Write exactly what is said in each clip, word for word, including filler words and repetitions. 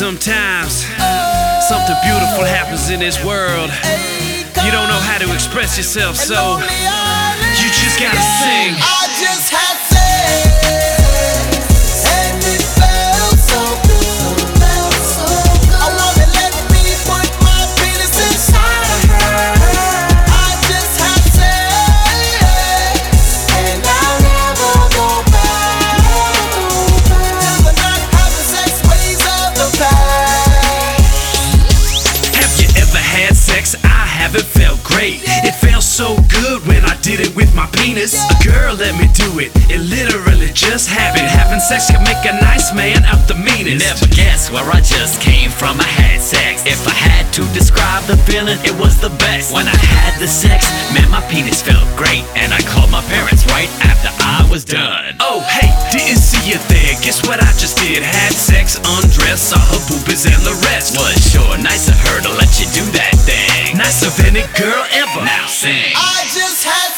Sometimes something beautiful happens in this world. You don't know how to express yourself, so you just gotta sing. I just had sex, and it felt so good, felt so good. I wanna let me put my penis inside of her. I just had sex, and I'll never go back to the not having sex ways of the past. Have you ever had sex? I haven't felt great. It felt so good when I did it with my penis. A girl let me do it. It literally just happened. Having sex can make a nice man out the meanest. Never guess where I just came from. I had sex. If I had to describe the feeling, it was the best. When I had the sex, man, my penis felt great, and I called my parents right after I was done. Oh, hey, didn't see you there. Guess what I just did? Had sex, undressed, saw her boobies and the rest. Was sure nice of her to let you do that thing. Nicer than any girl ever. Now sing. I just had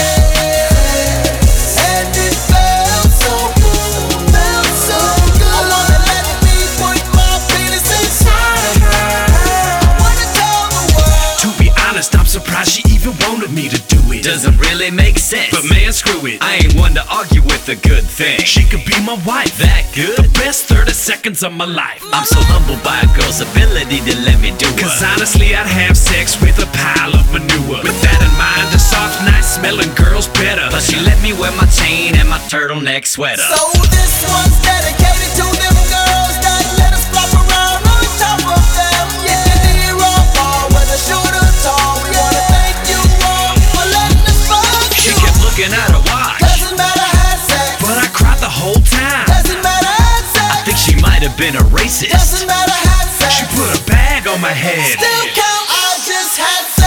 sex, and it felt so good, felt so good. I wanna let me put my penis inside of her. I wanna tell the world. To be honest, I'm surprised she even wanted me to do it. Doesn't really make sense, But man, screw it. I ain't one to argue with a good thing. She could be my wife. That good? The best thirty seconds of my life. I'm so humbled by a girl's ability to let me do it. Cause honestly, I'd have sex with a pile of manure. With that in mind, a soft, nice smelling girl's better. Plus she let me wear my chain and my turtleneck sweater. So this one's dedicated to them girls that let us flop around on top of them. If you did wrong, or whether short or tall, we wanna thank you all for letting us fuck She you. kept looking at her watch, Doesn't matter, had sex. but I cried the whole time. Doesn't matter, had sex. I think she might have been a racist. Doesn't matter, had sex. She put a bag on my head. Still count. I just had sex.